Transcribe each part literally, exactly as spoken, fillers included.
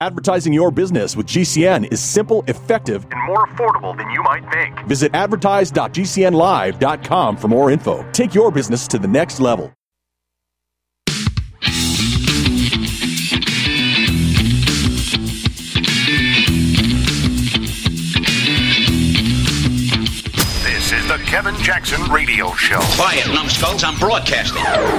Advertising your business with G C N is simple, effective, and more affordable than you might think. Visit advertise dot g c n live dot com for more info. Take your business to the next level. This is the Kevin Jackson Radio Show. Quiet, numbskulls, I'm broadcasting.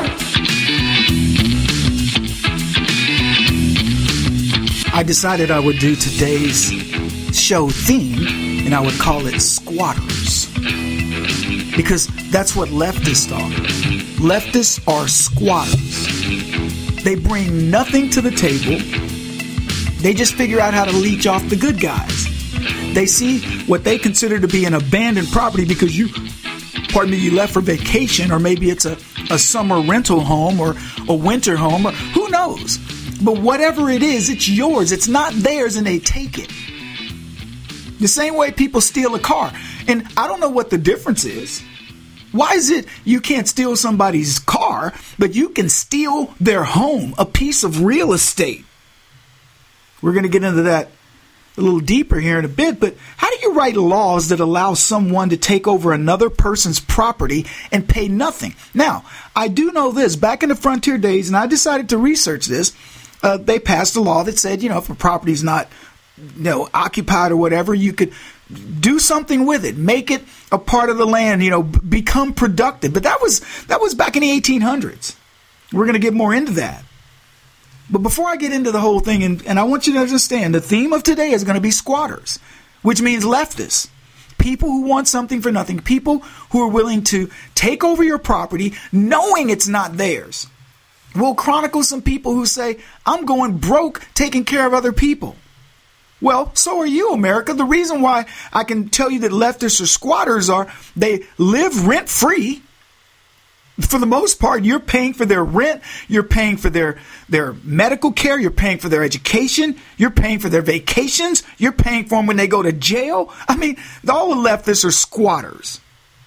I decided I would do today's show theme, and I would call it Squatters. Because that's what leftists are. Leftists are squatters. They bring nothing to the table. They just figure out how to leech off the good guys. They see what they consider to be an abandoned property because you, pardon me, you left for vacation, or maybe it's a, a summer rental home or a winter home, or who knows? But whatever it is, it's yours. It's not theirs, and they take it. The same way people steal a car. And I don't know what the difference is. Why is it you can't steal somebody's car, but you can steal their home, a piece of real estate? We're going to get into that a little deeper here in a bit, but how do you write laws that allow someone to take over another person's property and pay nothing? Now, I do know this. Back in the frontier days, and I decided to research this, Uh, they passed a law that said, you know, if a property's not, you know, occupied or whatever, you could do something with it, make it a part of the land, you know, b- become productive. But that was that was back in the eighteen hundreds. We're going to get more into that. But before I get into the whole thing, and, and I want you to understand, the theme of today is going to be squatters, which means leftists. People who want something for nothing. People who are willing to take over your property knowing it's not theirs. We'll chronicle some people who say, I'm going broke taking care of other people. Well, so are you, America. The reason why I can tell you that leftists are squatters are they live rent-free. For the most part, you're paying for their rent. You're paying for their, their medical care. You're paying for their education. You're paying for their vacations. You're paying for them when they go to jail. I mean, all the leftists are squatters.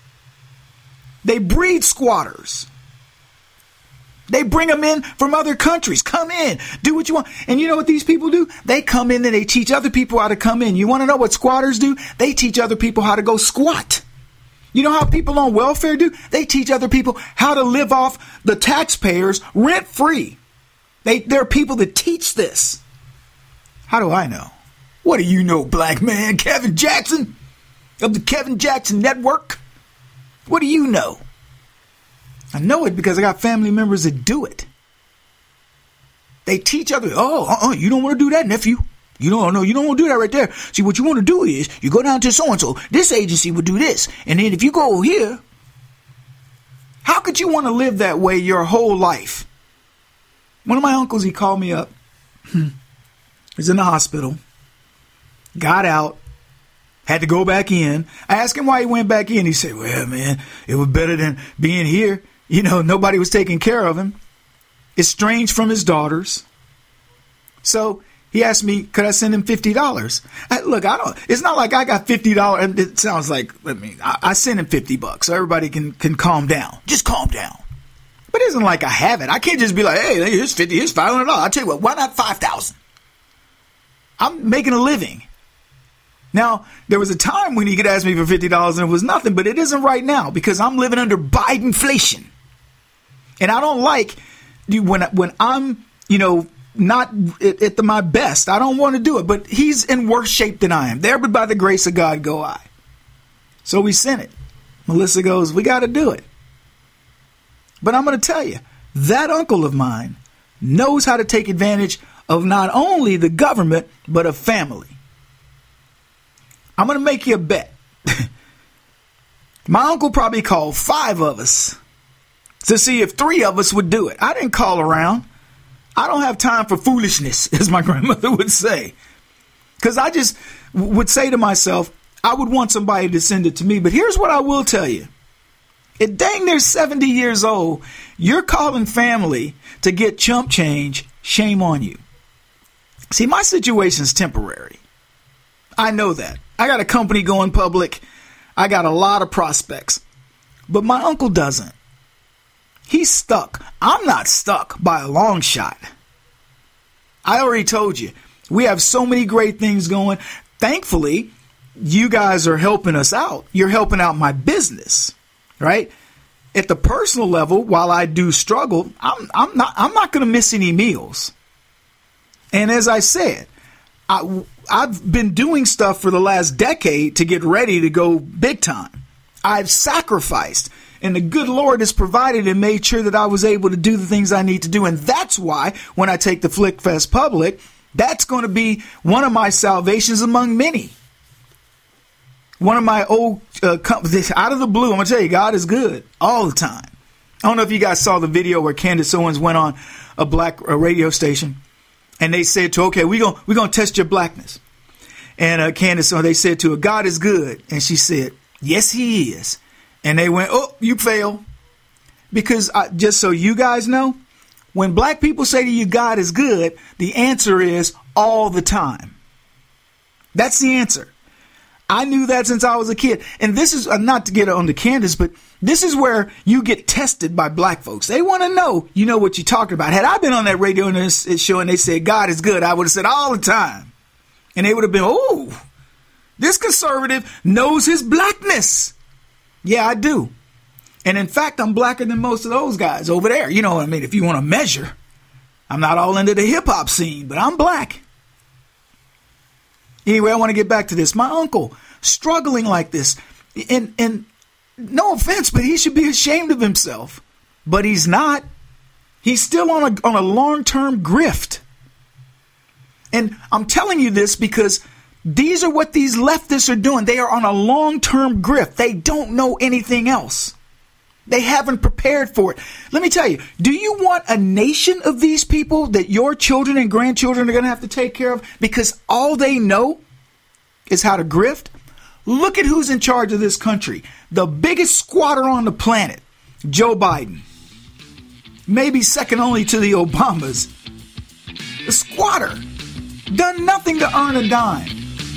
They breed squatters. They bring them in from other countries. Come in. Do what you want. And you know what these people do? They come in and they teach other people how to come in. You want to know what squatters do? They teach other people how to go squat. You know how people on welfare do? They teach other people how to live off the taxpayers rent-free. They, there are people that teach this. How do I know? What do you know, black man? Kevin Jackson of the Kevin Jackson Network? What do you know? I know it because I got family members that do it. They teach other, oh, uh-uh, you don't want to do that, nephew. You don't know, you don't want to do that right there. See, what you want to do is you go down to so-and-so. This agency would do this. And then if you go here, how could you want to live that way your whole life? One of my uncles, he called me up. He was in the hospital. Got out. Had to go back in. I asked him why he went back in. He said, well, man, it was better than being here. You know, nobody was taking care of him. Estranged from his daughters. So he asked me, could I send him fifty dollars? I, look, I don't, it's not like I got fifty dollars. And it sounds like, I mean, I, I sent him fifty bucks so everybody can, can calm down. Just calm down. But it isn't like I have it. I can't just be like, hey, here's fifty, here's five hundred dollars. I'll tell you what, why not five thousand? I'm making a living. Now, there was a time when he could ask me for fifty dollars and it was nothing, but it isn't right now because I'm living under Bidenflation. And I don't like when, when I'm, you know, not at, at the, my best. I don't want to do it, but he's in worse shape than I am. There, but by the grace of God go I. So we sent it. Melissa goes, we got to do it. But I'm going to tell you, that uncle of mine knows how to take advantage of not only the government, but of family. I'm going to make you a bet. My uncle probably called five of us to see if three of us would do it. I didn't call around. I don't have time for foolishness, as my grandmother would say. Because I just would say to myself, I would want somebody to send it to me. But here's what I will tell you. At dang near seventy years old, you're calling family to get chump change. Shame on you. See, my situation's temporary. I know that. I got a company going public. I got a lot of prospects. But my uncle doesn't. He's stuck. I'm not stuck by a long shot. I already told you. We have so many great things going. Thankfully, you guys are helping us out. You're helping out my business, right? At the personal level, while I do struggle, I'm, I'm not I'm not going to miss any meals. And as I said, I, I've been doing stuff for the last decade to get ready to go big time. I've sacrificed, and the good Lord has provided and made sure that I was able to do the things I need to do. And that's why when I take the Flick Fest public, that's going to be one of my salvations among many. One of my old uh, companies, out of the blue, I'm going to tell you, God is good all the time. I don't know if you guys saw the video where Candace Owens went on a black a radio station, and they said to her, okay, we're going we're gonna test your blackness. And uh, Candace, they said to her, God is good. And she said, yes, he is. And they went, oh, you fail. Because I, just so you guys know, when black people say to you, God is good, the answer is all the time. That's the answer. I knew that since I was a kid. And this is, uh, not to get on to Candace, but this is where you get tested by black folks. They want to know, you know what you're talking about. Had I been on that radio and this show and they said, God is good, I would have said all the time. And they would have been, oh, this conservative knows his blackness. Yeah, I do. And in fact, I'm blacker than most of those guys over there. You know what I mean? If you want to measure, I'm not all into the hip hop scene, but I'm black. Anyway, I want to get back to this. My uncle struggling like this, and and no offense, but he should be ashamed of himself. But he's not. He's still on a on a long-term grift. And I'm telling you this because these are what these leftists are doing. They are on a long-term grift. They don't know anything else. They haven't prepared for it. Let me tell you, do you want a nation of these people that your children and grandchildren are going to have to take care of because all they know is how to grift? Look at who's in charge of this country. The biggest squatter on the planet, Joe Biden. Maybe second only to the Obamas. The squatter. Done nothing to earn a dime.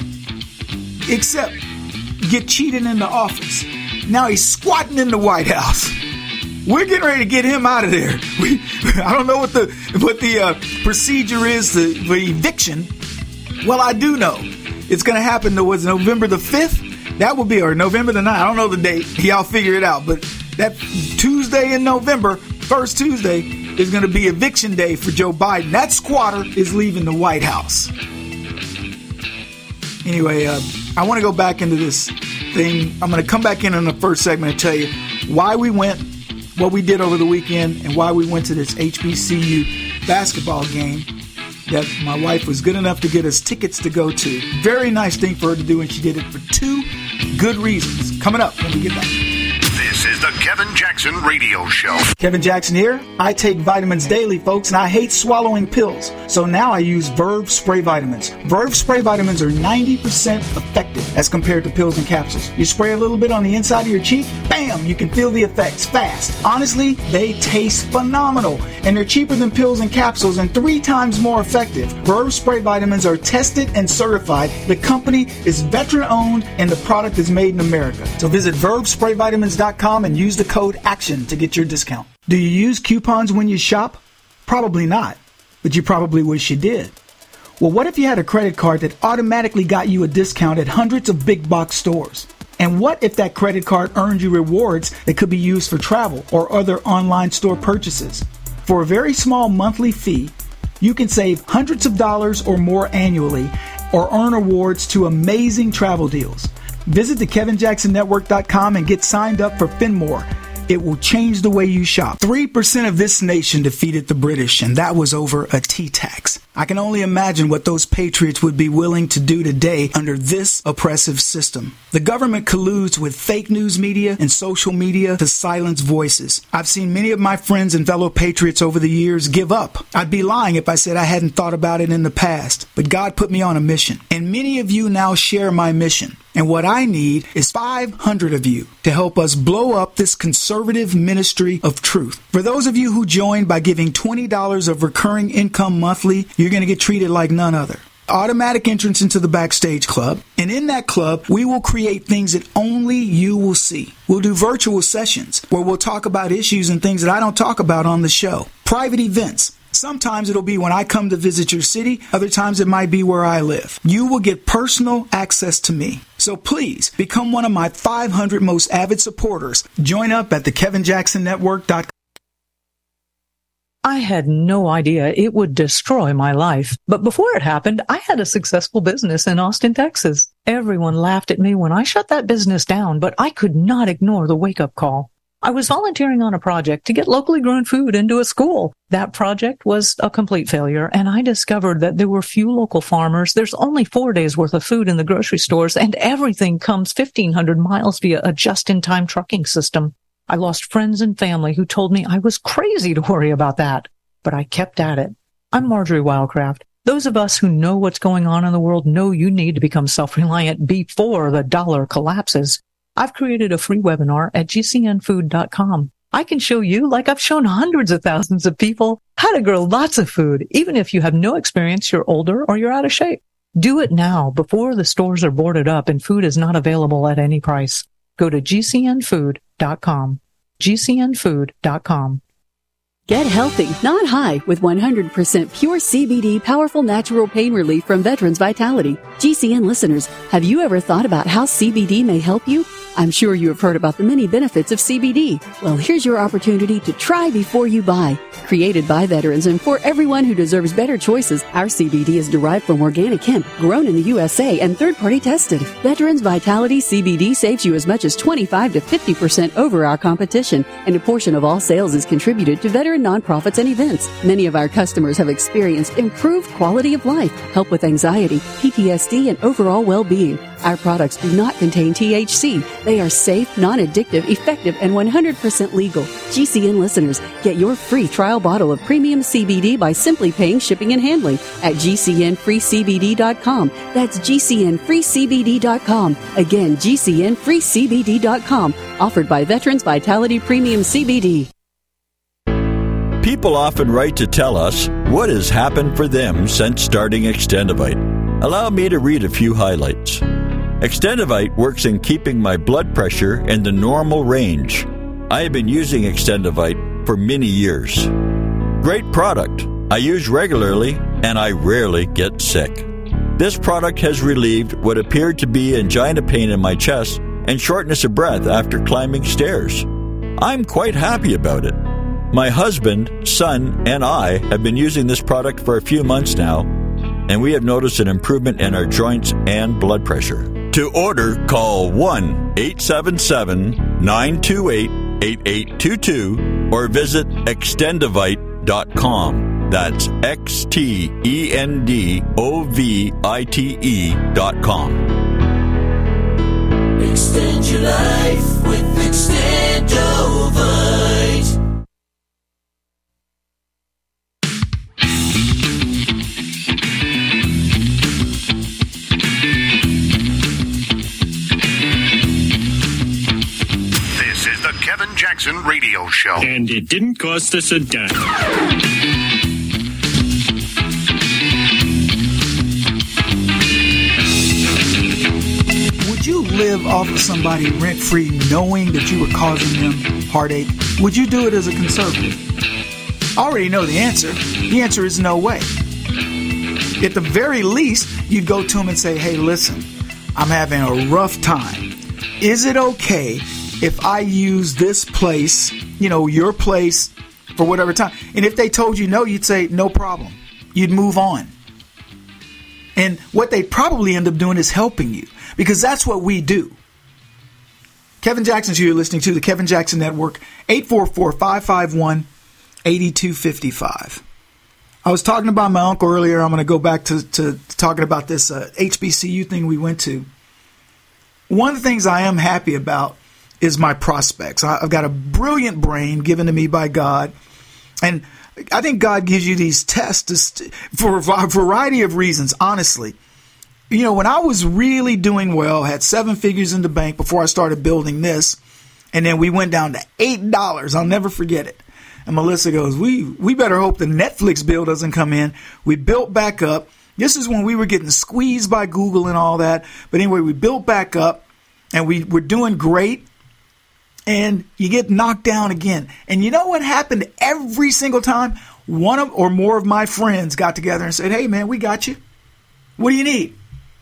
Except get cheated in the office. Now he's squatting in the White House. We're getting ready to get him out of there. We, I don't know what the what the uh, procedure is the, for eviction. Well, I do know it's going to happen. To, was November the fifth? That will be, or November the ninth. I don't know the date. Y'all figure it out. But that Tuesday in November, first Tuesday, is going to be eviction day for Joe Biden. That squatter is leaving the White House. Anyway, uh, I want to go back into this thing. I'm going to come back in in the first segment and tell you why we went, what we did over the weekend, and why we went to this H B C U basketball game that my wife was good enough to get us tickets to go to. Very nice thing for her to do, and she did it for two good reasons. Coming up when we get back. This is the Kevin Jackson Radio Show. Kevin Jackson here. I take vitamins daily, folks, and I hate swallowing pills. So now I use Verve Spray Vitamins. Verve Spray Vitamins are ninety percent effective as compared to pills and capsules. You spray a little bit on the inside of your cheek, bam, you can feel the effects fast. Honestly, they taste phenomenal, and they're cheaper than pills and capsules and three times more effective. Verve Spray Vitamins are tested and certified. The company is veteran-owned, and the product is made in America. So visit verve spray vitamins dot com and use the code ACTION to get your discount. Do you use coupons when you shop? Probably not, but you probably wish you did. Well, what if you had a credit card that automatically got you a discount at hundreds of big box stores? And what if that credit card earned you rewards that could be used for travel or other online store purchases? For a very small monthly fee, you can save hundreds of dollars or more annually or earn awards to amazing travel deals. Visit the kevin jackson network dot com and get signed up for Finmore. It will change the way you shop. three percent of this nation defeated the British, and that was over a tea tax. I can only imagine what those patriots would be willing to do today under this oppressive system. The government colludes with fake news media and social media to silence voices. I've seen many of my friends and fellow patriots over the years give up. I'd be lying if I said I hadn't thought about it in the past, but God put me on a mission, and many of you now share my mission. And what I need is five hundred of you to help us blow up this conservative ministry of truth. For those of you who join by giving twenty dollars of recurring income monthly, you're going to get treated like none other. Automatic entrance into the Backstage Club. And in that club, we will create things that only you will see. We'll do virtual sessions where we'll talk about issues and things that I don't talk about on the show. Private events. Sometimes it'll be when I come to visit your city. Other times it might be where I live. You will get personal access to me. So please become one of my five hundred most avid supporters. Join up at the kevin jackson network dot com. I had no idea it would destroy my life. But before it happened, I had a successful business in Austin, Texas. Everyone laughed at me when I shut that business down, but I could not ignore the wake-up call. I was volunteering on a project to get locally grown food into a school. That project was a complete failure, and I discovered that there were few local farmers. There's only four days worth of food in the grocery stores, and everything comes fifteen hundred miles via a just-in-time trucking system. I lost friends and family who told me I was crazy to worry about that, but I kept at it. I'm Marjorie Wildcraft. Those of us who know what's going on in the world know you need to become self-reliant before the dollar collapses. I've created a free webinar at g c n food dot com. I can show you, like I've shown hundreds of thousands of people, how to grow lots of food, even if you have no experience, you're older, or you're out of shape. Do it now before the stores are boarded up and food is not available at any price. Go to g c n food dot com. g c n food dot com. Get healthy, not high, with one hundred percent pure C B D powerful natural pain relief from Veterans Vitality. G C N listeners, have you ever thought about how C B D may help you? I'm sure you have heard about the many benefits of C B D. Well, here's your opportunity to try before you buy. Created by veterans and for everyone who deserves better choices, our C B D is derived from organic hemp, grown in the U S A and third-party tested. Veterans Vitality C B D saves you as much as twenty-five to fifty percent over our competition, and a portion of all sales is contributed to veteran nonprofits and events. Many of our customers have experienced improved quality of life, help with anxiety, P T S D, and overall well-being. Our products do not contain T H C. They are safe, non-addictive, effective, and one hundred percent legal. G C N listeners, get your free trial bottle of premium C B D by simply paying shipping and handling at g c n free c b d dot com. That's g c n free c b d dot com. Again, g c n free c b d dot com. Offered by Veterans Vitality Premium C B D. People often write to tell us what has happened for them since starting Extendivite. Allow me to read a few highlights. Extendivite works in keeping my blood pressure in the normal range. I have been using Extendivite for many years. Great product. I use regularly and I rarely get sick. This product has relieved what appeared to be angina pain in my chest and shortness of breath after climbing stairs. I'm quite happy about it. My husband, son, and I have been using this product for a few months now, and we have noticed an improvement in our joints and blood pressure. To order, call one eight seven seven, nine two eight, eight eight two two or visit extendivite dot com. That's X T E N D O V I T E dot com. Extend your life with Extendovite. Kevin Jackson Radio Show. And it didn't cost us a dime. Would you live off of somebody rent-free knowing that you were causing them heartache? Would you do it as a conservative? I already know the answer. The answer is no way. At the very least, you'd go to them and say, hey, listen, I'm having a rough time. Is it okay if I use this place, you know, your place, for whatever time? And if they told you no, you'd say, no problem. You'd move on. And what they probably end up doing is helping you, because that's what we do. Kevin Jackson's here. You're listening to the Kevin Jackson Network, eight four four, five five one, eight two five five. I was talking about my uncle earlier. I'm going to go back to, to talking about this uh, H B C U thing we went to. One of the things I am happy about is my prospects. I've got a brilliant brain given to me by God. And I think God gives you these tests for a variety of reasons, honestly. You know, when I was really doing well, had seven figures in the bank before I started building this, and then we went down to eight dollars. I'll never forget it. And Melissa goes, we, we better hope the Netflix bill doesn't come in. We built back up. This is when we were getting squeezed by Google and all that. But anyway, we built back up, and we were doing great. And you get knocked down again. And you know what happened every single time? one of or more of my friends got together and said, hey, man, we got you. What do you need?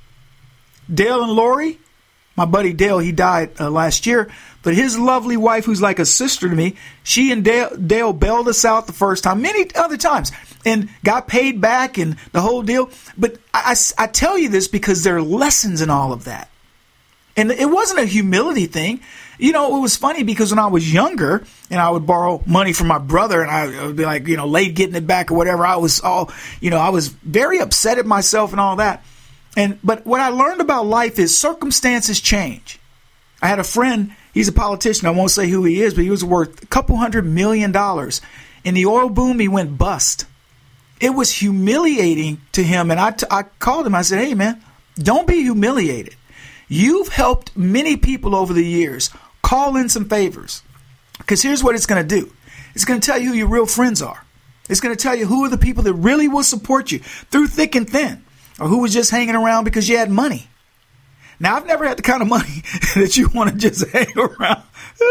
Dale and Lori, my buddy Dale, he died uh, last year, but his lovely wife, who's like a sister to me, she and Dale, Dale bailed us out the first time, many other times, and got paid back and the whole deal. But I, I, I tell you this because there are lessons in all of that. And it wasn't a humility thing. You know, it was funny because when I was younger and I would borrow money from my brother and I would be like, you know, late getting it back or whatever, I was all, you know, I was very upset at myself and all that. And but what I learned about life is circumstances change. I had a friend, he's a politician, I won't say who he is, but he was worth a couple hundred million dollars. In the oil boom, he went bust. It was humiliating to him. And I, t- I called him, I said, hey, man, don't be humiliated. You've helped many people over the years. Call in some favors. Because here's what it's going to do. It's going to tell you who your real friends are. It's going to tell you who are the people that really will support you through thick and thin. Or who was just hanging around because you had money. Now, I've never had the kind of money that you want to just hang around,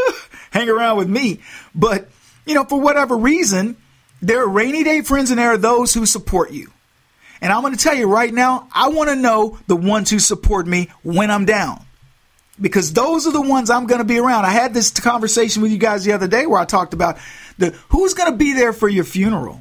hang around with me. But, you know, for whatever reason, there are rainy day friends and there are those who support you. And I'm going to tell you right now, I want to know the ones who support me when I'm down. Because those are the ones I'm going to be around. I had this conversation with you guys the other day where I talked about the who's going to be there for your funeral.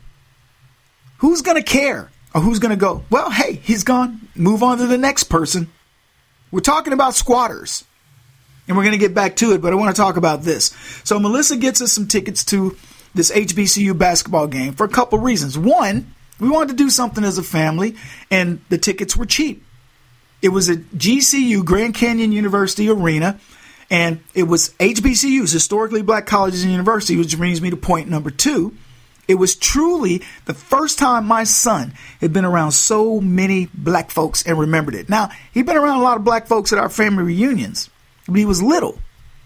Who's going to care? Or who's going to go, well, hey, he's gone. Move on to the next person. We're talking about squatters. And we're going to get back to it, but I want to talk about this. So Melissa gets us some tickets to this H B C U basketball game for a couple reasons. One, we wanted to do something as a family, and the tickets were cheap. It was at G C U, Grand Canyon University Arena, and it was H B C Us, Historically Black Colleges and Universities, which brings me to point number two. It was truly the first time my son had been around so many black folks and remembered it. Now, he'd been around a lot of black folks at our family reunions, but he was little.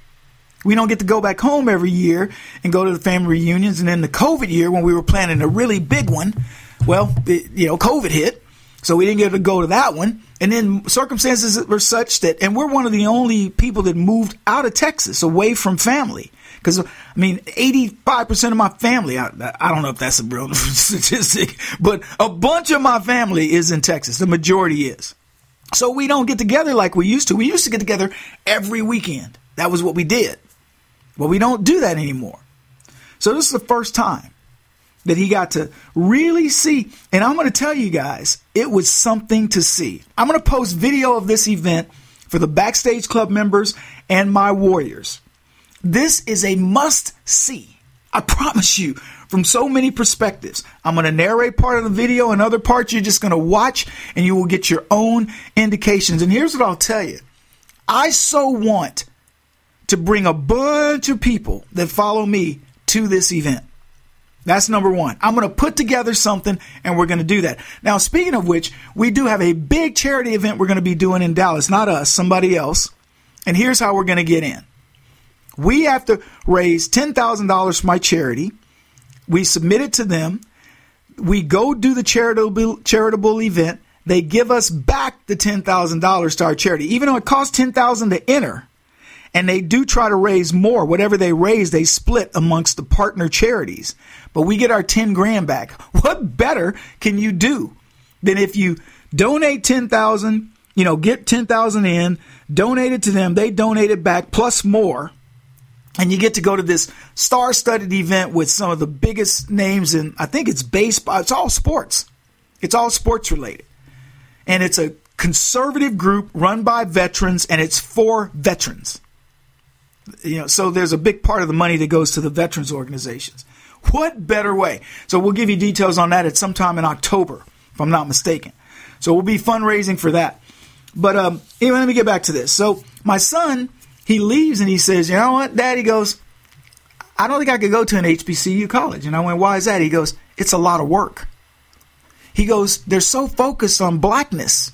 We don't get to go back home every year and go to the family reunions. And then the COVID year, when we were planning a really big one, well, it, you know, COVID hit. So we didn't get to go to that one. And then circumstances were such that, and we're one of the only people that moved out of Texas away from family. Because, I mean, eighty-five percent of my family, I, I don't know if that's a real statistic, but a bunch of my family is in Texas. The majority is. So we don't get together like we used to. We used to get together every weekend. That was what we did. Well, we don't do that anymore. So this is the first time that he got to really see. And I'm going to tell you guys, it was something to see. I'm going to post video of this event for the Backstage Club members and my Warriors. This is a must-see. I promise you, from so many perspectives. I'm going to narrate part of the video, and other parts you're just going to watch, and you will get your own indications. And here's what I'll tell you. I so want to bring a bunch of people that follow me to this event. That's number one. I'm going to put together something, and we're going to do that. Now, speaking of which, we do have a big charity event we're going to be doing in Dallas. Not us, somebody else. And here's how we're going to get in. We have to raise ten thousand dollars for my charity. We submit it to them. We go do the charitable charitable event. They give us back the ten thousand dollars to our charity, even though it costs ten thousand dollars to enter. And they do try to raise more. Whatever they raise, they split amongst the partner charities. But we get our ten grand back. What better can you do than if you donate ten thousand dollars, you know, get ten thousand dollars in, donate it to them, they donate it back plus more. And you get to go to this star-studded event with some of the biggest names in, I think it's baseball. It's all sports. It's all sports related. And it's a conservative group run by veterans, and it's for veterans. You know, so there's a big part of the money that goes to the veterans organizations. What better way? So we'll give you details on that at some time in October, if I'm not mistaken. So we'll be fundraising for that. But um, anyway, let me get back to this. So my son, he leaves and he says, you know what, Dad? He goes, I don't think I could go to an H B C U college. And I went, why is that? He goes, it's a lot of work. He goes, they're so focused on blackness.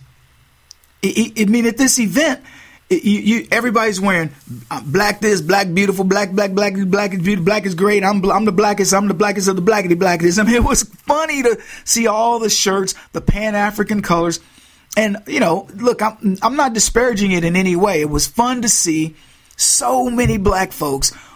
I, I, I mean, at this event, it, you, you, everybody's wearing black this, black beautiful, black, black, black, black is beautiful, black is great. I'm, I'm the blackest, I'm the blackest of the blackity blackest. I mean, it was funny to see all the shirts, the Pan-African colors. And, you know, look, I'm, I'm not disparaging it in any way. It was fun to see so many black folks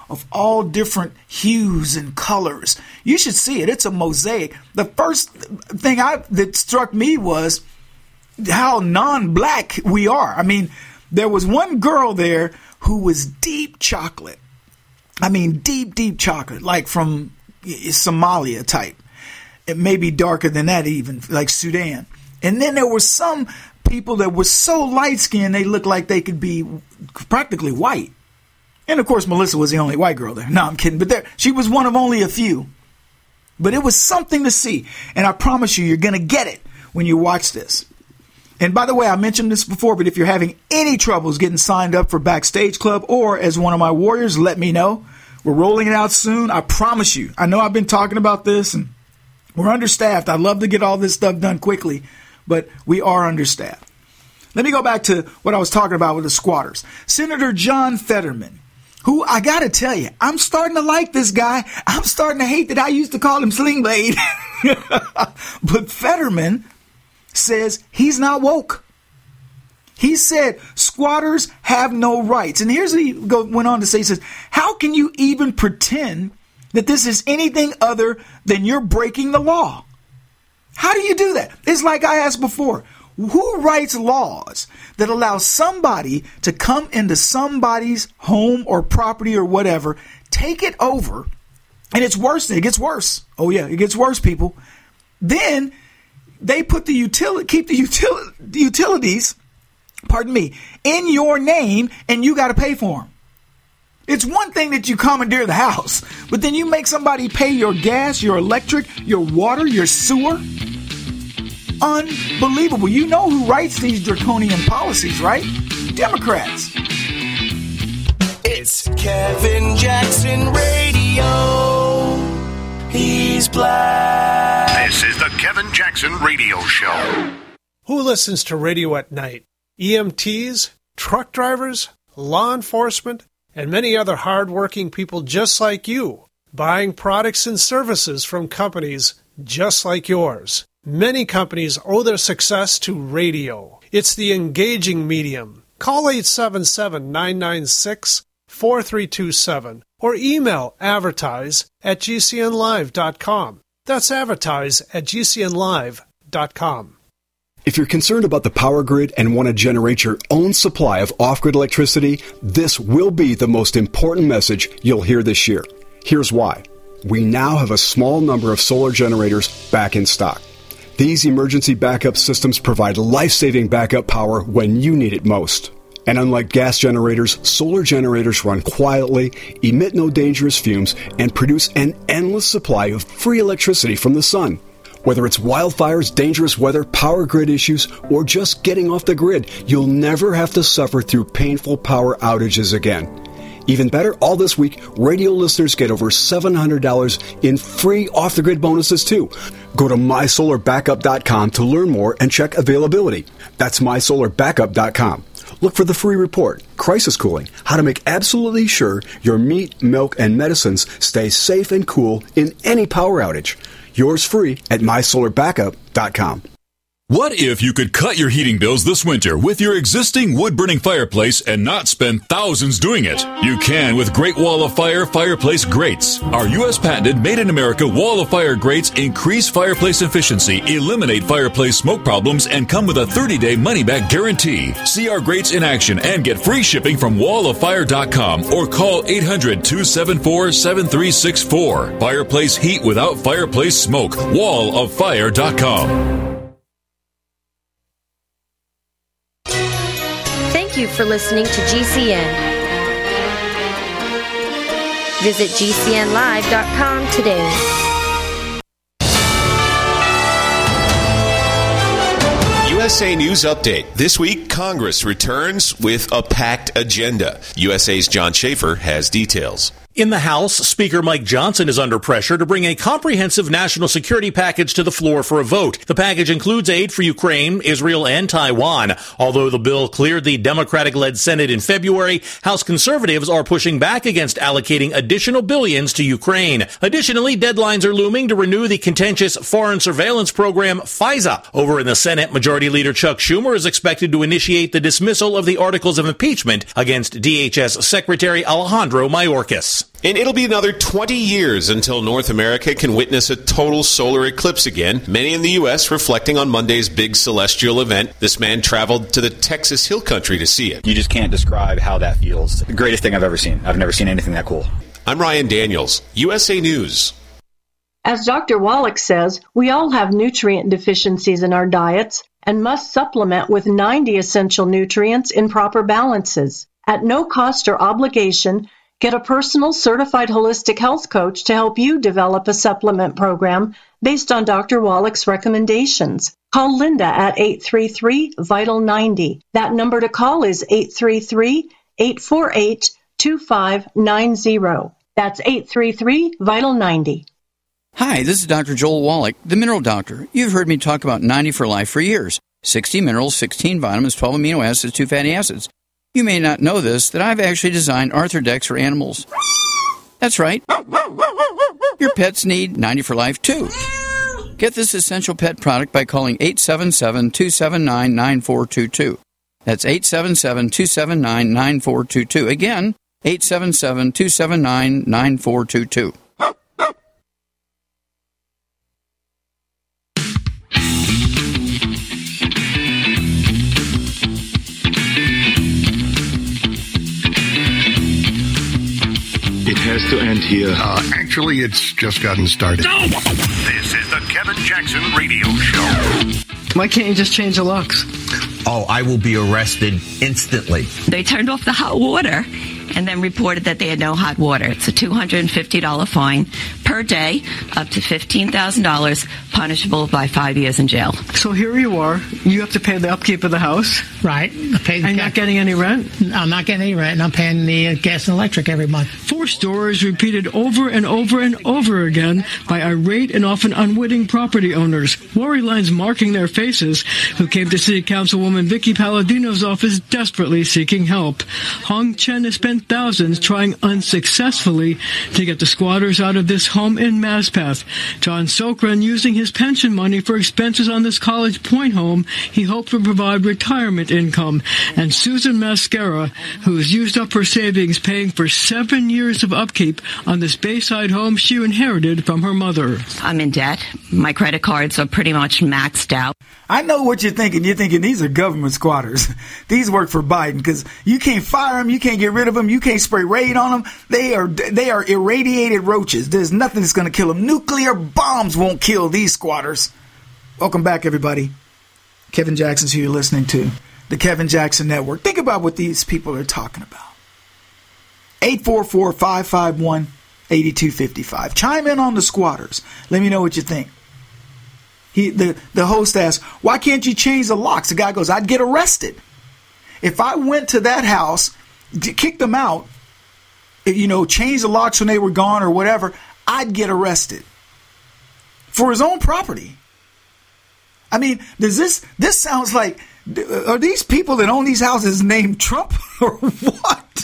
of all different hues and colors. You should see it. It's a mosaic. The first thing I that struck me was how non-black we are. I mean, there was one girl there who was deep chocolate. I mean, deep, deep chocolate, like from Somalia type. It may be darker than that even, like Sudan. And then there were some people that were so light-skinned they looked like they could be practically white. And, of course, Melissa was the only white girl there. No, I'm kidding. But there, she was one of only a few. But it was something to see. And I promise you, you're going to get it when you watch this. And by the way, I mentioned this before, but if you're having any troubles getting signed up for Backstage Club or as one of my warriors, let me know. We're rolling it out soon. I promise you. I know I've been talking about this, and we're understaffed. I'd love to get all this stuff done quickly, but we are understaffed. Let me go back to what I was talking about with the squatters. Senator John Fetterman, who I got to tell you, I'm starting to like this guy. I'm starting to hate that I used to call him Sling Blade. But Fetterman says he's not woke. He said squatters have no rights. And here's what he go, went on to say. He says, how can you even pretend that this is anything other than you're breaking the law? How do you do that? It's like I asked before. Who writes laws that allow somebody to come into somebody's home or property or whatever, take it over, and it's worse. It gets worse. Oh, yeah, it gets worse, people. Then they put the utility, keep the, util- the utilities, pardon me, in your name, and you got to pay for them. It's one thing that you commandeer the house, but then you make somebody pay your gas, your electric, your water, your sewer. Unbelievable. You know who writes these draconian policies, right? Democrats. It's Kevin Jackson Radio. He's black. This is the Kevin Jackson Radio Show. Who listens to radio at night? E M Ts, truck drivers, law enforcement, and many other hard-working people just like you, buying products and services from companies just like yours. Many companies owe their success to radio. It's the engaging medium. Call eight seven seven, nine nine six, four three two seven or email advertise at g c n live dot com. That's advertise at g c n live dot com. If you're concerned about the power grid and want to generate your own supply of off-grid electricity, this will be the most important message you'll hear this year. Here's why. We now have a small number of solar generators back in stock. These emergency backup systems provide life-saving backup power when you need it most. And unlike gas generators, solar generators run quietly, emit no dangerous fumes, and produce an endless supply of free electricity from the sun. Whether it's wildfires, dangerous weather, power grid issues, or just getting off the grid, you'll never have to suffer through painful power outages again. Even better, all this week, radio listeners get over seven hundred dollars in free off-the-grid bonuses, too. Go to my solar backup dot com to learn more and check availability. That's my solar backup dot com. Look for the free report, Crisis Cooling, how to make absolutely sure your meat, milk, and medicines stay safe and cool in any power outage. Yours free at my solar backup dot com. What if you could cut your heating bills this winter with your existing wood-burning fireplace and not spend thousands doing it? You can with Great Wall of Fire Fireplace Grates. Our U S patented made-in-America Wall of Fire grates increase fireplace efficiency, eliminate fireplace smoke problems, and come with a thirty-day money-back guarantee. See our grates in action and get free shipping from wall of fire dot com or call eight hundred, two seven four, seven three six four. Fireplace heat without fireplace smoke. wall of fire dot com. Thank you for listening to G C N. Visit G C N live dot com today. U S A News Update. This week, Congress returns with a packed agenda. U S A's John Schaefer has details. In the House, Speaker Mike Johnson is under pressure to bring a comprehensive national security package to the floor for a vote. The package includes aid for Ukraine, Israel, and Taiwan. Although the bill cleared the Democratic-led Senate in February, House conservatives are pushing back against allocating additional billions to Ukraine. Additionally, deadlines are looming to renew the contentious foreign surveillance program, FISA. Over in the Senate, Majority Leader Chuck Schumer is expected to initiate the dismissal of the articles of impeachment against D H S Secretary Alejandro Mayorkas. And it'll be another twenty years until North America can witness a total solar eclipse again, many in the U S reflecting on Monday's big celestial event. This man traveled to the Texas Hill Country to see it. You just can't describe how that feels. The greatest thing I've ever seen. I've never seen anything that cool. I'm Ryan Daniels, U S A News. As Doctor Wallach says, we all have nutrient deficiencies in our diets and must supplement with ninety essential nutrients in proper balances. At no cost or obligation, get a personal certified holistic health coach to help you develop a supplement program based on Doctor Wallach's recommendations. Call Linda at eight three three, vital ninety. That number to call is eight three three, eight four eight, two five nine zero. That's eight three three, vital ninety. Hi, this is Doctor Joel Wallach, the Mineral Doctor. You've heard me talk about ninety for Life for years. sixty minerals, sixteen vitamins, twelve amino acids, two fatty acids. You may not know this, that I've actually designed Arthrodex for animals. That's right. Your pets need ninety for Life, too. Get this essential pet product by calling eight seven seven, two seven nine, nine four two two. That's eight seven seven, two seven nine, nine four two two. Again, eight seven seven, two seven nine, nine four two two. It has to end here. Uh, actually, it's just gotten started. No! This is the Kevin Jackson Radio Show. Why can't you just change the locks? Oh, I will be arrested instantly. They turned off the hot water and then reported that they had no hot water. It's a two hundred fifty dollars fine per day, up to fifteen thousand dollars, punishable by five years in jail. So here you are. You have to pay the upkeep of the house. Right. I pay the and ca- not getting any rent? I'm not getting any rent, and I'm paying the uh, gas and electric every month. Four stories repeated over and over and over again by irate and often unwitting property owners. Worry lines marking their faces, who came to City Councilwoman Vicky Palladino's office desperately seeking help. Hong Chen has spent thousands trying unsuccessfully to get the squatters out of this home in Mazpath. John Sokran using his pension money for expenses on this College Point home he hoped would provide retirement income. And Susan Mascara, who's used up her savings paying for seven years of upkeep on this Bayside home she inherited from her mother. I'm in debt. My credit cards are pretty much maxed out. I know what you're thinking. You're thinking these are government squatters. These work for Biden because you can't fire them, you can't get rid of them, you can't spray raid on them. They are they are irradiated roaches. There's nothing that's going to kill them. Nuclear bombs won't kill these squatters. Welcome back, everybody. Kevin Jackson's who you're listening to. The Kevin Jackson Network. Think about what these people are talking about. eight four four, five five one, eight two five five. Chime in on the squatters. Let me know what you think. He, the, the host asks, why can't you change the locks? The guy goes, I'd get arrested. If I went to that house, kicked them out, you know, changed the locks when they were gone or whatever, I'd get arrested for his own property. I mean, does this, this sounds like, are these people that own these houses named Trump or what?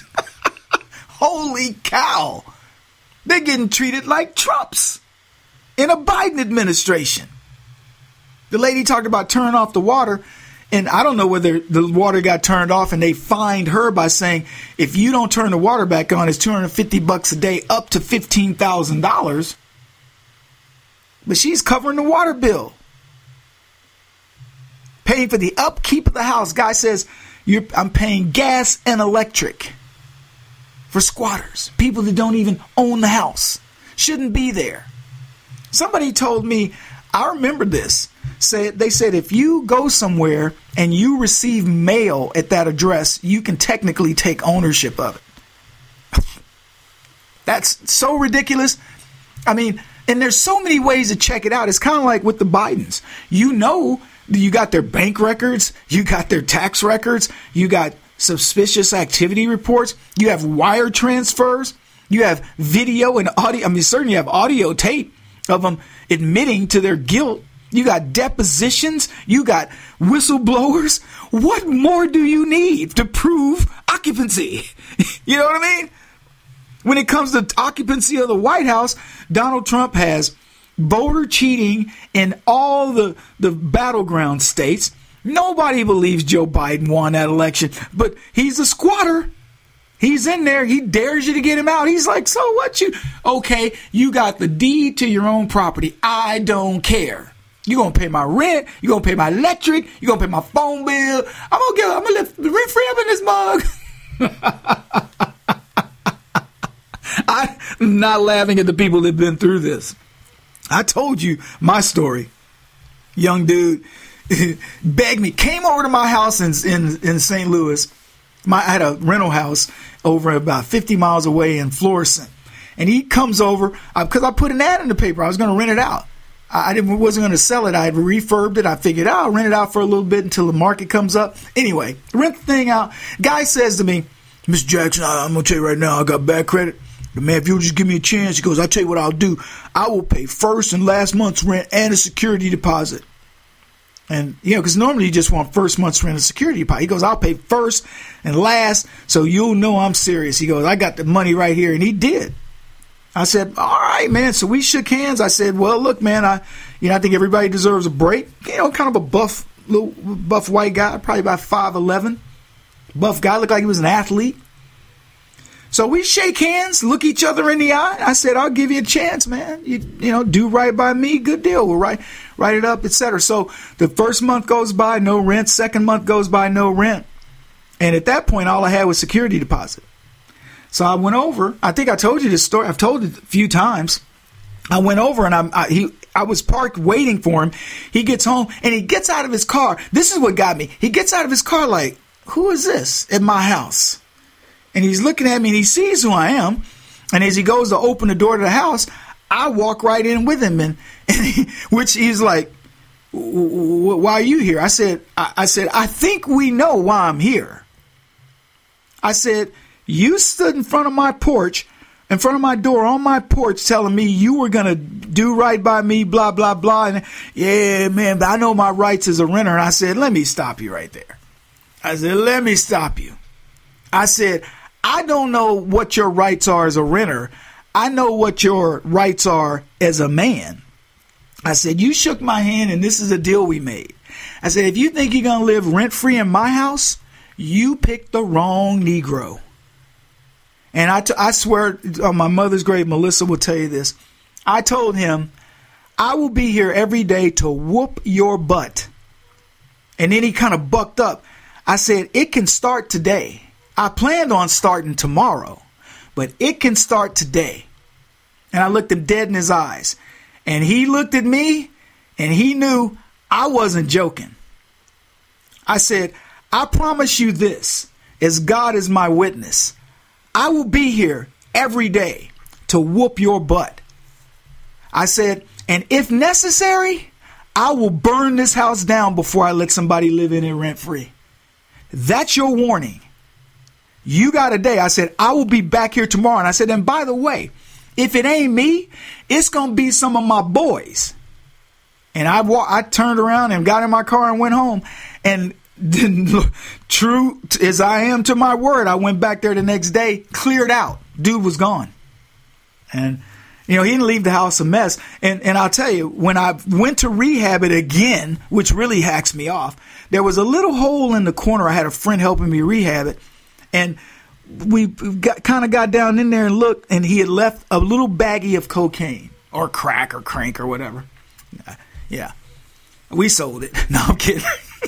Holy cow. They're getting treated like Trumps in a Biden administration. The lady talked about turning off the water, and I don't know whether the water got turned off and they fined her by saying, if you don't turn the water back on, it's two hundred fifty bucks a day, up to fifteen thousand dollars. But she's covering the water bill. Paying for the upkeep of the house. Guy says, You're, I'm paying gas and electric for squatters. People that don't even own the house. Shouldn't be there. Somebody told me, I remember this. Said they said if you go somewhere and you receive mail at that address, you can technically take ownership of it. That's so ridiculous. I mean, and there's so many ways to check it out. It's kind of like with the Bidens. You know, you got their bank records, you got their tax records, you got suspicious activity reports, you have wire transfers, you have video and audio. I mean, certainly you have audio tape of them admitting to their guilt. You got depositions. You got whistleblowers. What more do you need to prove occupancy? You know what I mean? When it comes to occupancy of the White House, Donald Trump has voter cheating in all the, the battleground states. Nobody believes Joe Biden won that election, but he's a squatter. He's in there. He dares you to get him out. He's like, so what you? Okay, you got the deed to your own property. I don't care. You're going to pay my rent. You're going to pay my electric. You're going to pay my phone bill. I'm going to get, I'm going to lift the rent free up in this mug. I'm not laughing at the people that have been through this. I told you my story. Young dude begged me, came over to my house in, in, in Saint Louis. My, I had a rental house over about fifty miles away in Florissant. And he comes over because I, I put an ad in the paper. I was going to rent it out. I didn't, wasn't going to sell it. I had refurbed it. I figured, oh, I'll rent it out for a little bit until the market comes up. Anyway, rent the thing out. Guy says to me, Mister Jackson, I, I'm going to tell you right now, I got bad credit. But man, if you'll just give me a chance, he goes, I'll tell you what I'll do. I will pay first and last month's rent and a security deposit. And, you know, because normally you just want first month's rent and security deposit. He goes, I'll pay first and last so you'll know I'm serious. He goes, I got the money right here. And he did. I said, all right, man. So we shook hands. I said, well, look, man, I, you know, I think everybody deserves a break. You know, kind of a buff, little buff white guy, probably about five eleven. Buff guy, looked like he was an athlete. So we shake hands, look each other in the eye. I said, I'll give you a chance, man. You, you know, do right by me. Good deal. We'll write, write it up, et cetera. So the first month goes by, no rent. Second month goes by, no rent. And at that point, all I had was security deposit. So I went over. I think I told you this story. I've told it a few times. I went over and I, I, he, I was parked waiting for him. He gets home and he gets out of his car. This is what got me. He gets out of his car like, who is this at my house? And he's looking at me and he sees who I am. And as he goes to open the door to the house, I walk right in with him. And, and he, which he's like, why are you here? I said, I, I said, I think we know why I'm here. I said, you stood in front of my porch, in front of my door on my porch telling me you were going to do right by me, blah, blah, blah. And yeah, man, but I know my rights as a renter. And I said, let me stop you right there. I said, let me stop you. I said, I don't know what your rights are as a renter. I know what your rights are as a man. I said, you shook my hand and this is a deal we made. I said, if you think you're going to live rent-free in my house, you picked the wrong Negro. And I, t- I swear on my mother's grave, Melissa will tell you this. I told him, I will be here every day to whoop your butt. And then he kind of bucked up. I said, it can start today. I planned on starting tomorrow, but it can start today. And I looked him dead in his eyes. And he looked at me and he knew I wasn't joking. I said, I promise you this, as God is my witness, I will be here every day to whoop your butt. I said, and if necessary, I will burn this house down before I let somebody live in it rent free. That's your warning. You got a day. I said, I will be back here tomorrow. And I said, and by the way, if it ain't me, it's going to be some of my boys. And I wa- I turned around and got in my car and went home. And true as I am to my word, I went back there the next day, cleared out. Dude was gone. And, you know, he didn't leave the house a mess. And, and I'll tell you, when I went to rehab it again, which really hacks me off, there was a little hole in the corner. I had a friend helping me rehab it. And we got, kind of got down in there and looked, and he had left a little baggie of cocaine or crack or crank or whatever. Yeah. We sold it. No, I'm kidding.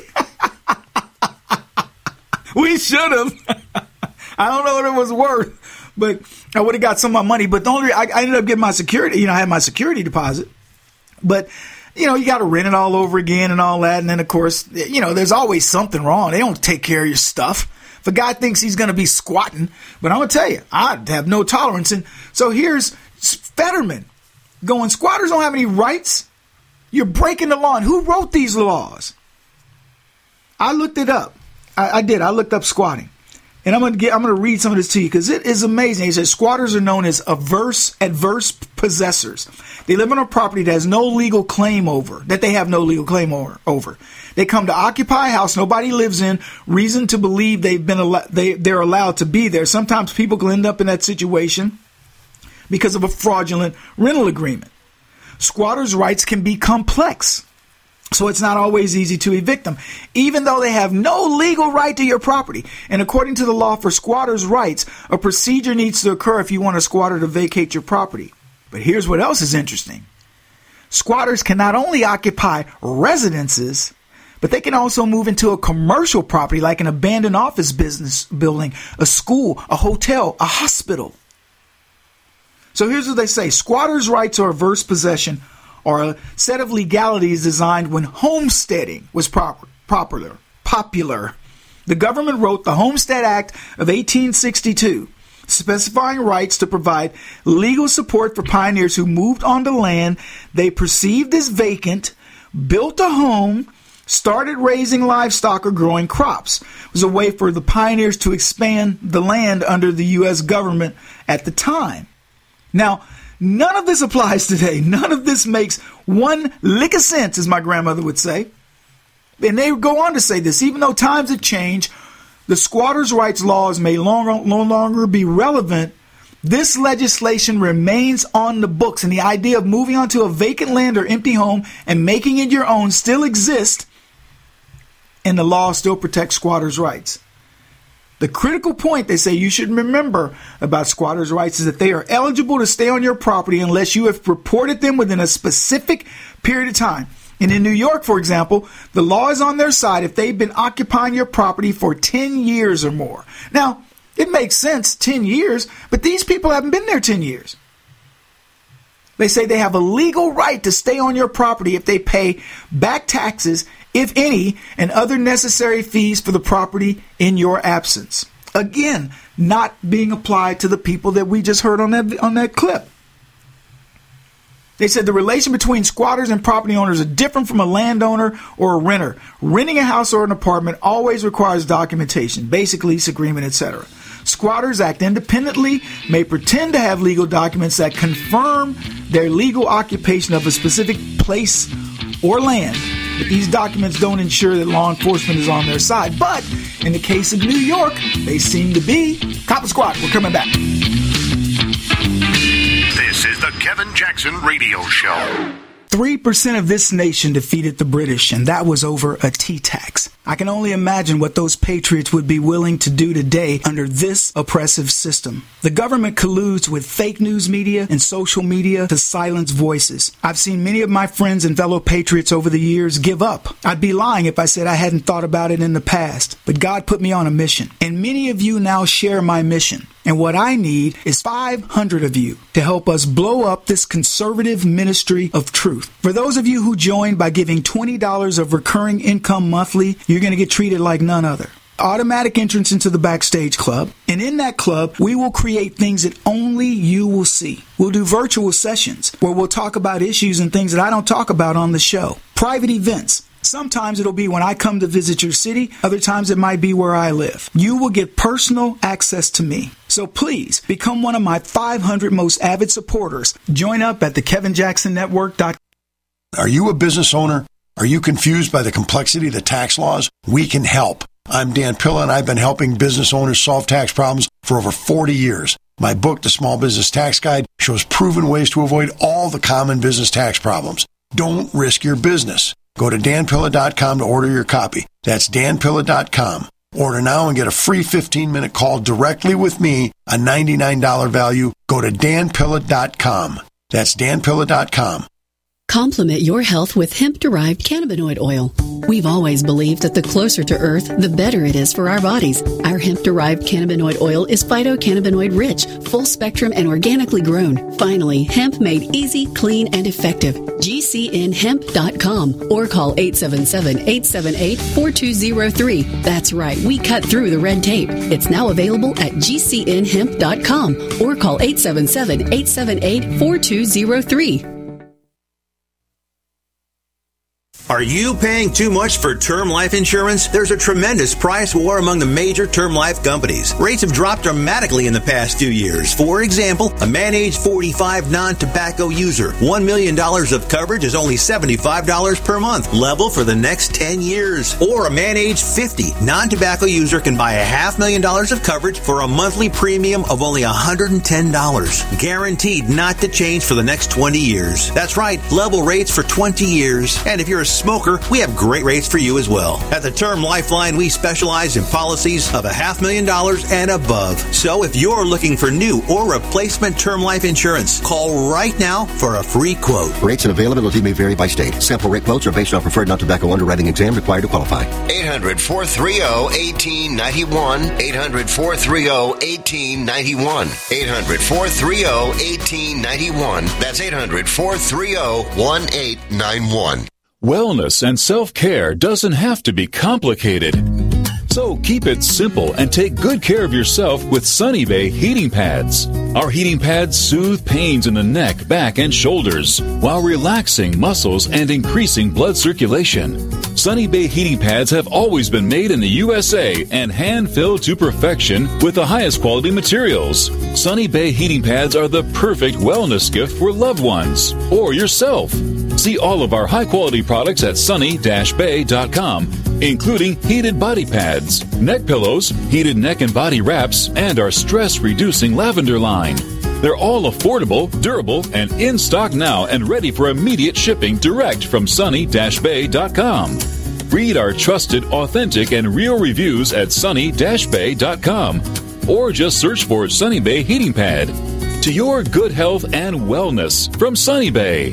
We should have. I don't know what it was worth, but I would have got some of my money. But the only I, I ended up getting my security. You know, I had my security deposit. But, you know, you got to rent it all over again and all that. And then, of course, you know, there's always something wrong. They don't take care of your stuff. If a guy thinks he's going to be squatting, but I'm going to tell you, I have no tolerance. And so here's Fetterman going, squatters don't have any rights. You're breaking the law. And who wrote these laws? I looked it up. I, I did. I looked up squatting. And I'm going to get, I'm going to read some of this to you because it is amazing. He says squatters are known as adverse, adverse possessors. They live on a property that has no legal claim over, that they have no legal claim over. over. They come to occupy a house nobody lives in, reason to believe they've been al- they, they're allowed to be there. Sometimes people can end up in that situation because of a fraudulent rental agreement. Squatters' rights can be complex. So it's not always easy to evict them, even though they have no legal right to your property. And according to the law for squatters' rights, a procedure needs to occur if you want a squatter to vacate your property. But here's what else is interesting. Squatters can not only occupy residences, but they can also move into a commercial property like an abandoned office business building, a school, a hotel, a hospital. So here's what they say. Squatters' rights or reverse possession are a set of legalities designed when homesteading was proper, popular. popular. The government wrote the Homestead Act of eighteen sixty-two, specifying rights to provide legal support for pioneers who moved onto land they perceived as vacant, built a home, started raising livestock or growing crops. It was a way for the pioneers to expand the land under the U S government at the time. Now, none of this applies today. None of this makes one lick of sense, as my grandmother would say. And they go on to say this, even though times have changed, the squatters' rights laws may long, no longer be relevant. This legislation remains on the books, and the idea of moving onto a vacant land or empty home and making it your own still exists, and the law still protects squatters' rights. The critical point they say you should remember about squatters' rights is that they are eligible to stay on your property unless you have reported them within a specific period of time. And in New York, for example, the law is on their side if they've been occupying your property for ten years or more. Now, it makes sense, ten years, but these people haven't been there ten years. They say they have a legal right to stay on your property if they pay back taxes, if any, and other necessary fees for the property in your absence. Again, not being applied to the people that we just heard on that on that clip. They said the relation between squatters and property owners is different from a landowner or a renter. Renting a house or an apartment always requires documentation, basic lease agreement, et cetera. Squatters act independently, may pretend to have legal documents that confirm their legal occupation of a specific place or land. But these documents don't ensure that law enforcement is on their side. But in the case of New York, they seem to be. Cop and Squad, we're coming back. This is the Kevin Jackson Radio Show. Three percent of this nation defeated the British, and that was over a tea tax. I can only imagine what those patriots would be willing to do today under this oppressive system. The government colludes with fake news media and social media to silence voices. I've seen many of my friends and fellow patriots over the years give up. I'd be lying if I said I hadn't thought about it in the past, but God put me on a mission, and many of you now share my mission. And what I need is five hundred of you to help us blow up this conservative ministry of truth. For those of you who joined by giving twenty dollars of recurring income monthly, you're going to get treated like none other. Automatic entrance into the Backstage Club. And in that club, we will create things that only you will see. We'll do virtual sessions where we'll talk about issues and things that I don't talk about on the show. Private events. Sometimes it'll be when I come to visit your city. Other times it might be where I live. You will get personal access to me. So please become one of my five hundred most avid supporters. Join up at the kevin jackson network dot com. Are you a business owner? Are you confused by the complexity of the tax laws? We can help. I'm Dan Pilla, and I've been helping business owners solve tax problems for over forty years. My book, The Small Business Tax Guide, shows proven ways to avoid all the common business tax problems. Don't risk your business. Go to dan pilla dot com to order your copy. That's dan pilla dot com. Order now and get a free fifteen-minute call directly with me, a ninety-nine dollars value. Go to dan pilla dot com. That's dan pilla dot com. Complement your health with hemp-derived cannabinoid oil. We've always believed that the closer to Earth, the better it is for our bodies. Our hemp-derived cannabinoid oil is phytocannabinoid-rich, full-spectrum, and organically grown. Finally, hemp made easy, clean, and effective. G C N hemp dot com or call eight seven seven, eight seven eight, four two zero three. That's right, we cut through the red tape. It's now available at G C N hemp dot com or call eight seven seven, eight seven eight, four two zero three. Are you paying too much for term life insurance? There's a tremendous price war among the major term life companies. Rates have dropped dramatically in the past few years. For example, a man age forty-five non-tobacco user, one million dollars of coverage is only seventy-five dollars per month, level for the next ten years. Or a man age fifty non-tobacco user can buy a half million dollars of coverage for a monthly premium of only one hundred ten dollars. Guaranteed not to change for the next twenty years. That's right, level rates for twenty years. And if you're a smoker, we have great rates for you as well. At the Term Lifeline, we specialize in policies of a half million dollars and above. So if you're looking for new or replacement term life insurance, call right now for a free quote. Rates and availability may vary by state. Sample rate quotes are based on preferred non-tobacco underwriting exam required to qualify. eight hundred, four three zero, one eight nine one. eight hundred, four three zero, one eight nine one. eight hundred, four three zero, one eight nine one. That's eight hundred, four three zero, one eight nine one. Wellness and self-care doesn't have to be complicated. So keep it simple and take good care of yourself with Sunny Bay heating pads. Our heating pads soothe pains in the neck, back, and shoulders while relaxing muscles and increasing blood circulation. Sunny Bay heating pads have always been made in the U S A and hand-filled to perfection with the highest quality materials. Sunny Bay heating pads are the perfect wellness gift for loved ones or yourself. See all of our high-quality products at sunny dash bay dot com, including heated body pads, neck pillows, heated neck and body wraps, and our stress-reducing lavender line. They're all affordable, durable, and in stock now and ready for immediate shipping direct from sunny dash bay dot com. Read our trusted, authentic, and real reviews at sunny dash bay dot com or just search for Sunny Bay Heating Pad. To your good health and wellness from Sunny Bay.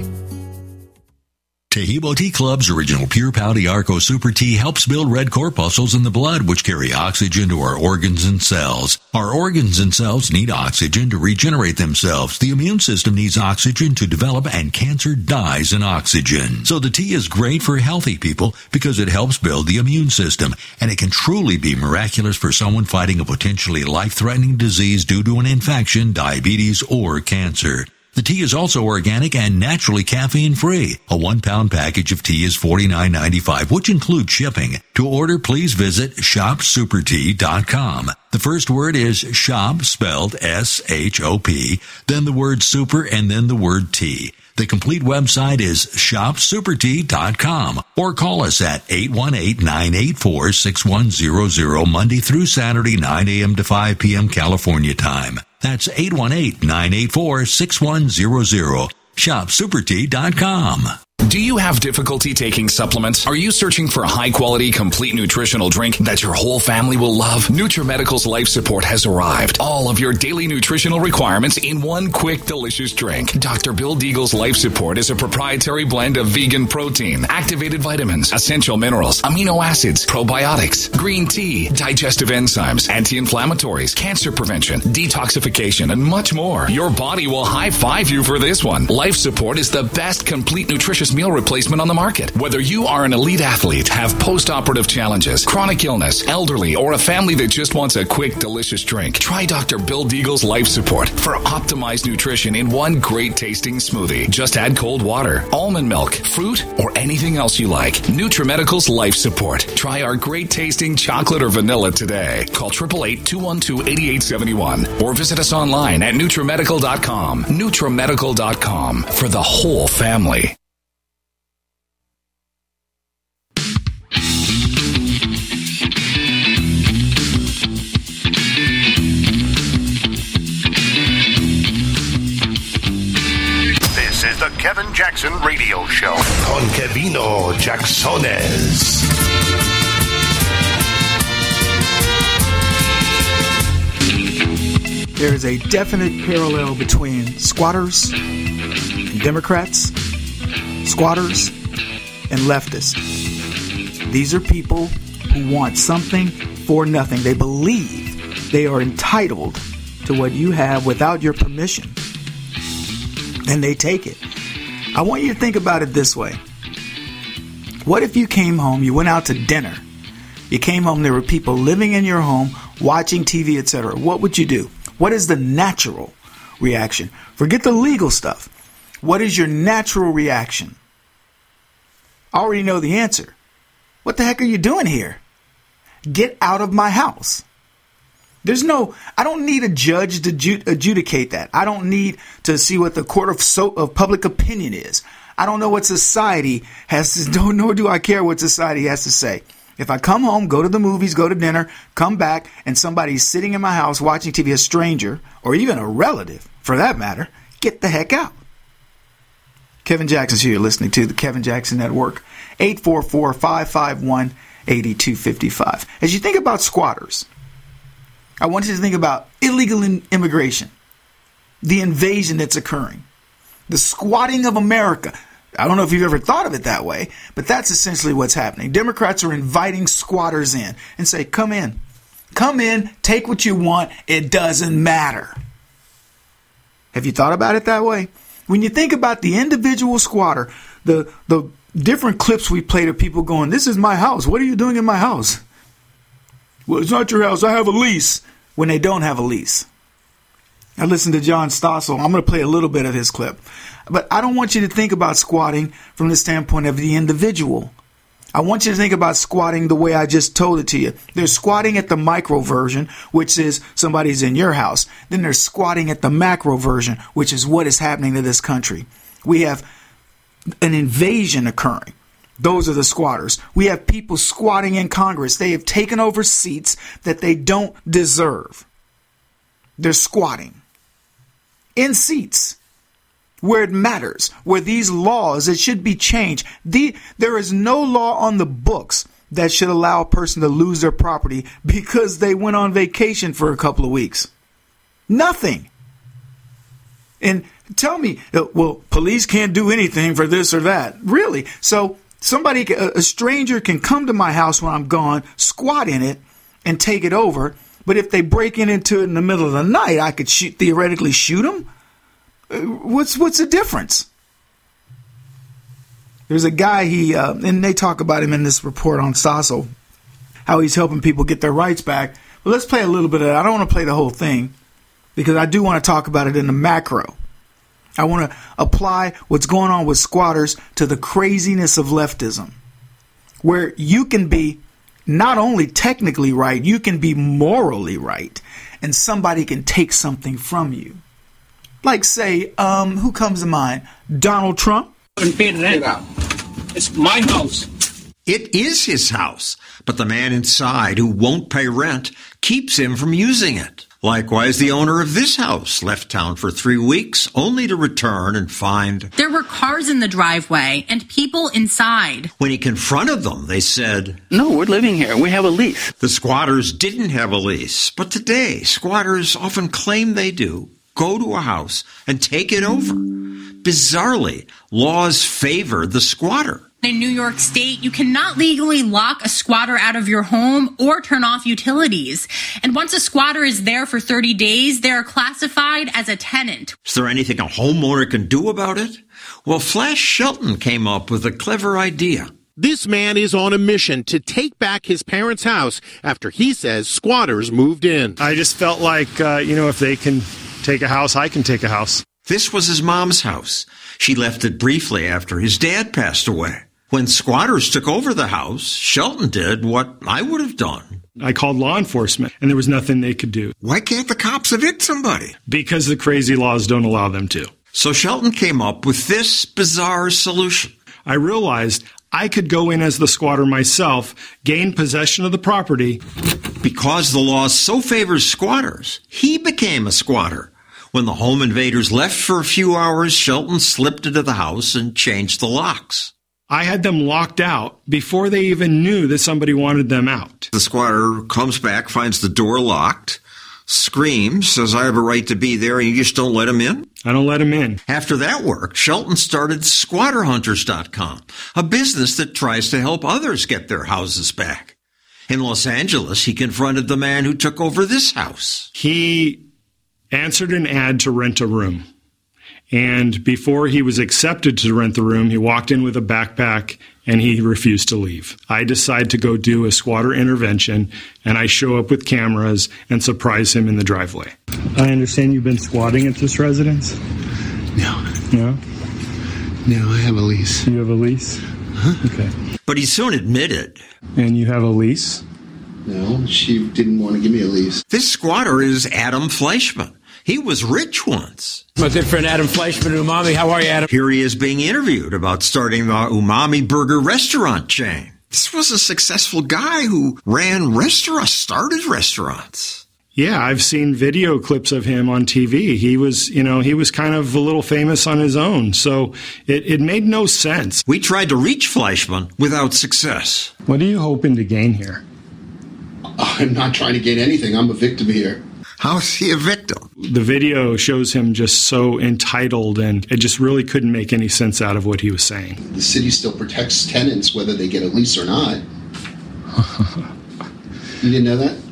Tahibo Tea Club's original Pure Pouty Arco Super Tea helps build red corpuscles in the blood, which carry oxygen to our organs and cells. Our organs and cells need oxygen to regenerate themselves. The immune system needs oxygen to develop, and cancer dies in oxygen. So the tea is great for healthy people because it helps build the immune system, and it can truly be miraculous for someone fighting a potentially life-threatening disease due to an infection, diabetes, or cancer. The tea is also organic and naturally caffeine-free. A one-pound package of tea is forty-nine ninety-five, which includes shipping. To order, please visit shop super tea dot com. The first word is shop, spelled S H O P, then the word super, and then the word tea. The complete website is shop super tea dot com, or call us at eight one eight, nine eight four, six one zero zero Monday through Saturday, nine a.m. to five p.m. California time. That's eight one eight, nine eight four, six one zero zero. shop super tea dot com. Do you have difficulty taking supplements? Are you searching for a high-quality, complete nutritional drink that your whole family will love? NutriMedical's Life Support has arrived. All of your daily nutritional requirements in one quick, delicious drink. Doctor Bill Deagle's Life Support is a proprietary blend of vegan protein, activated vitamins, essential minerals, amino acids, probiotics, green tea, digestive enzymes, anti-inflammatories, cancer prevention, detoxification, and much more. Your body will high-five you for this one. Life Support is the best complete nutritious meal replacement on the market. Whether you are an elite athlete, have post-operative challenges, chronic illness, elderly, or a family that just wants a quick, delicious drink, try Doctor Bill Deagle's Life Support for optimized nutrition in one great tasting smoothie. Just add cold water, almond milk, fruit, or anything else you like. NutriMedical's Life Support. Try our great tasting chocolate or vanilla today. Call eight eight eight, two one two, eight eight seven one or visit us online at NutriMedical dot com. NutriMedical dot com for the whole family. The Kevin Jackson Radio Show. Con Kevino Jacksones. There is a definite parallel between squatters and Democrats, squatters and leftists. These are people who want something for nothing. They believe they are entitled to what you have without your permission. And they take it. I want you to think about it this way. What if you came home, you went out to dinner, you came home, there were people living in your home, watching T V, et cetera. What would you do? What is the natural reaction? Forget the legal stuff. What is your natural reaction? I already know the answer. What the heck are you doing here? Get out of my house. There's no, I don't need a judge to ju- adjudicate that. I don't need to see what the court of, so, of public opinion is. I don't know what society has to do, nor do I care what society has to say. If I come home, go to the movies, go to dinner, come back, and somebody's sitting in my house watching T V, a stranger, or even a relative, for that matter, get the heck out. Kevin Jackson's here. You're listening to the Kevin Jackson Network. eight four four, five five one, eight two five five. As you think about squatters, I want you to think about illegal in- immigration, the invasion that's occurring, the squatting of America. I don't know if you've ever thought of it that way, but that's essentially what's happening. Democrats are inviting squatters in and say, come in, come in, take what you want. It doesn't matter. Have you thought about it that way? When you think about the individual squatter, the, the different clips we played of people going, this is my house. What are you doing in my house? Well, it's not your house. I have a lease. When they don't have a lease. I listened to John Stossel. I'm going to play a little bit of his clip. But I don't want you to think about squatting from the standpoint of the individual. I want you to think about squatting the way I just told it to you. There's squatting at the micro version, which is somebody's in your house. Then there's squatting at the macro version, which is what is happening to this country. We have an invasion occurring. Those are the squatters. We have people squatting in Congress. They have taken over seats that they don't deserve. They're squatting in seats where it matters, where these laws that should be changed. The, there is no law on the books that should allow a person to lose their property because they went on vacation for a couple of weeks. Nothing. And tell me, well, police can't do anything for this or that. Really? So somebody, a stranger can come to my house when I'm gone, squat in it, and take it over. But if they break in into it in the middle of the night, I could shoot, theoretically shoot them. What's what's the difference? There's a guy, he uh, and they talk about him in this report on Stossel, how he's helping people get their rights back. But let's play a little bit of that. I don't want to play the whole thing because I do want to talk about it in the macro. I want to apply what's going on with squatters to the craziness of leftism, where you can be not only technically right, you can be morally right, and somebody can take something from you. Like, say, um, who comes to mind? Donald Trump? It's my house. It is his house, but the man inside who won't pay rent keeps him from using it. Likewise, the owner of this house left town for three weeks, only to return and find there were cars in the driveway and people inside. When he confronted them, they said, "No, we're living here. We have a lease." The squatters didn't have a lease, but today, squatters often claim they do. Go to a house and take it over. Bizarrely, laws favor the squatter. In New York State, you cannot legally lock a squatter out of your home or turn off utilities. And once a squatter is there for thirty days, they are classified as a tenant. Is there anything a homeowner can do about it? Well, Flash Shelton came up with a clever idea. This man is on a mission to take back his parents' house after he says squatters moved in. I just felt like, uh, you know, if they can take a house, I can take a house. This was his mom's house. She left it briefly after his dad passed away. When squatters took over the house, Shelton did what I would have done. I called law enforcement, and there was nothing they could do. Why can't the cops evict somebody? Because the crazy laws don't allow them to. So Shelton came up with this bizarre solution. I realized I could go in as the squatter myself, gain possession of the property. Because the law so favors squatters, he became a squatter. When the home invaders left for a few hours, Shelton slipped into the house and changed the locks. I had them locked out before they even knew that somebody wanted them out. The squatter comes back, finds the door locked, screams, says, I have a right to be there, and you just don't let him in? I don't let him in. After that worked, Shelton started squatter hunters dot com, a business that tries to help others get their houses back. In Los Angeles, he confronted the man who took over this house. He answered an ad to rent a room. And before he was accepted to rent the room, he walked in with a backpack and he refused to leave. I decide to go do a squatter intervention, and I show up with cameras and surprise him in the driveway. I understand you've been squatting at this residence? No. No? No, I have a lease. You have a lease? Huh? Okay. But he soon admitted. And you have a lease? No, she didn't want to give me a lease. This squatter is Adam Fleischman. He was rich once. My good friend Adam Fleischman, Umami. How are you, Adam? Here he is being interviewed about starting the Umami Burger restaurant chain. This was a successful guy who ran restaurants, started restaurants. Yeah, I've seen video clips of him on T V. He was, you know, he was kind of a little famous on his own. So it, it made no sense. We tried to reach Fleischman without success. What are you hoping to gain here? I'm not trying to gain anything. I'm a victim here. How is he a victim? The video shows him just so entitled, and it just really couldn't make any sense out of what he was saying. The city still protects tenants whether they get a lease or not. You didn't know that?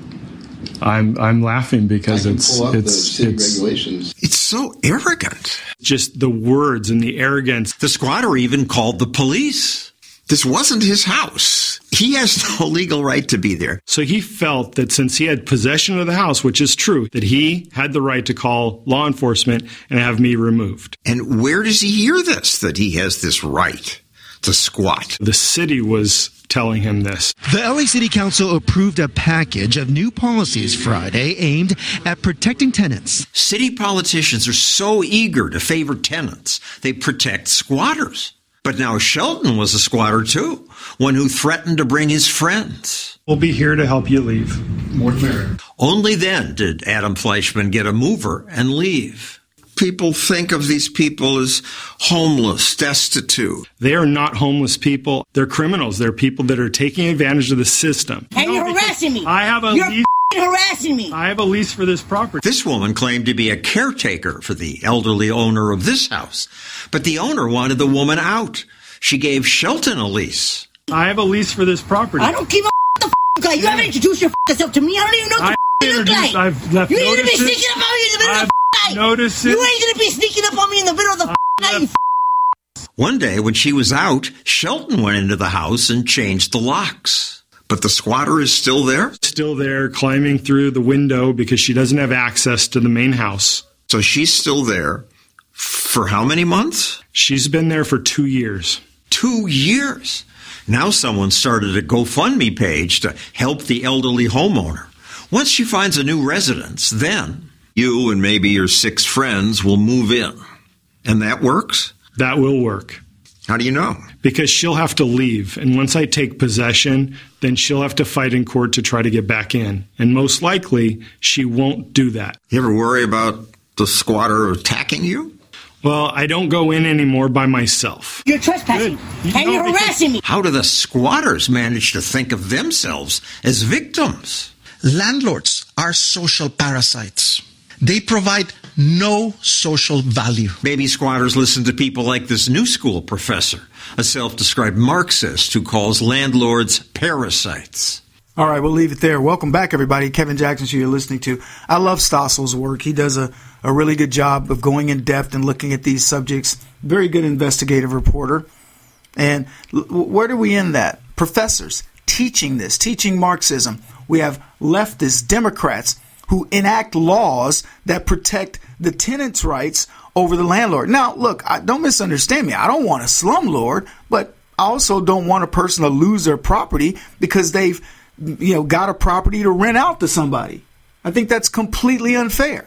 I'm I'm laughing because I can it's pull up it's the city it's, regulations. It's so arrogant. Just the words and the arrogance. The squatter even called the police. This wasn't his house. He has no legal right to be there. So he felt that since he had possession of the house, which is true, that he had the right to call law enforcement and have me removed. And where does he hear this, that he has this right to squat? The city was telling him this. The L A City Council approved a package of new policies Friday aimed at protecting tenants. City politicians are so eager to favor tenants, they protect squatters. But now Shelton was a squatter too, one who threatened to bring his friends. We'll be here to help you leave. More fair. Only then did Adam Fleischman get a mover and leave. People think of these people as homeless, destitute. They are not homeless people. They're criminals. They're people that are taking advantage of the system. And no, you're harassing me. I have a you're lease. harassing me. I have a lease for this property. This woman claimed to be a caretaker for the elderly owner of this house, but the owner wanted the woman out. She gave Shelton a lease. I have a lease for this property. I don't give a the f- guy. You haven't introduced yourself to me. I don't even know what you look like. I've left you ain't gonna be notices. sneaking up on me in the middle I've of the night. Notices. You ain't gonna be sneaking up on me in the middle of the f- night. You f- One day when she was out, Shelton went into the house and changed the locks. But the squatter is still there? Still there, climbing through the window because she doesn't have access to the main house. So she's still there for how many months? She's been there for two years. Two years? Now someone started a GoFundMe page to help the elderly homeowner. Once she finds a new residence, then you and maybe your six friends will move in. And that works? That will work. How do you know? Because she'll have to leave. And once I take possession, then she'll have to fight in court to try to get back in. And most likely, she won't do that. You ever worry about the squatter attacking you? Well, I don't go in anymore by myself. You're trespassing. You and know, you're harassing me. How do the squatters manage to think of themselves as victims? Landlords are social parasites. They provide no social value. Maybe squatters listen to people like this new school professor, a self-described Marxist who calls landlords parasites. All right, we'll leave it there. Welcome back, everybody. Kevin Jackson, who you're listening to. I love Stossel's work. He does a, a really good job of going in depth and looking at these subjects. Very good investigative reporter. And l- where do we end that? Professors teaching this, teaching Marxism. We have leftist Democrats who enact laws that protect the tenant's rights over the landlord. Now, look, I, don't misunderstand me. I don't want a slumlord, but I also don't want a person to lose their property because they've, you know, got a property to rent out to somebody. I think that's completely unfair.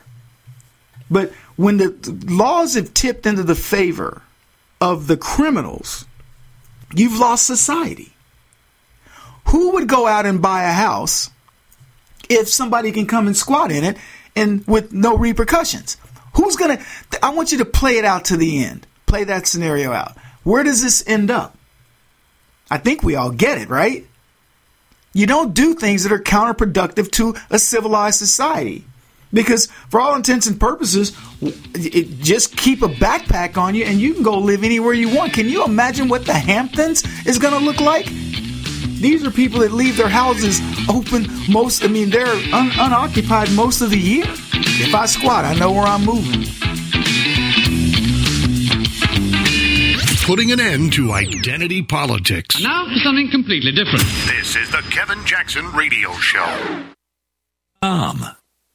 But when the laws have tipped into the favor of the criminals, you've lost society. Who would go out and buy a house if somebody can come and squat in it and with no repercussions? Who's going to, I want you to play it out to the end. Play that scenario out. Where does this end up? I think we all get it, right? You don't do things that are counterproductive to a civilized society. Because for all intents and purposes, it, just keep a backpack on you and you can go live anywhere you want. Can you imagine what the Hamptons is going to look like? These are people that leave their houses open most, I mean, they're un- unoccupied most of the year. If I squat, I know where I'm moving. Putting an end to identity politics. And now for something completely different. This is the Kevin Jackson Radio Show. Um.